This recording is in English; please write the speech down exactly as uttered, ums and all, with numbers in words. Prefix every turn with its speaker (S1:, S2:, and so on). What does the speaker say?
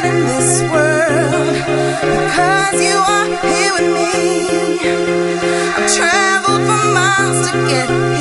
S1: in this world because you are here with me. I've traveled for miles to get